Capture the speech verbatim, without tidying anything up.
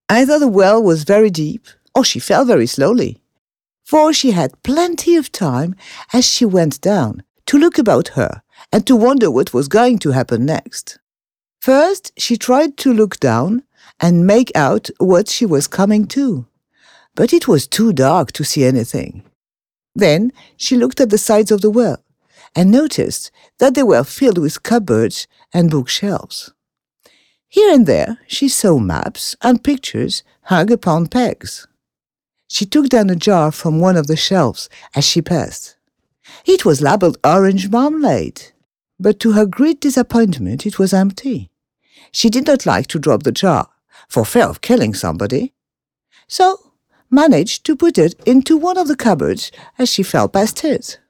Either the well was very deep, or she fell very slowly, for she had plenty of time as she went down to look about her and to wonder what was going to happen next. First, she tried to look down and make out what she was coming to, but it was too dark to see anything. Then she looked at the sides of the well and noticed that they were filled with cupboards and bookshelves. Here and there she saw maps and pictures hung upon pegs. She took down a jar from one of the shelves as she passed. It was labeled orange marmalade, but to her great disappointment it was empty. She did not like to drop the jar, for fear of killing somebody, so managed to put it into one of the cupboards as she fell past it.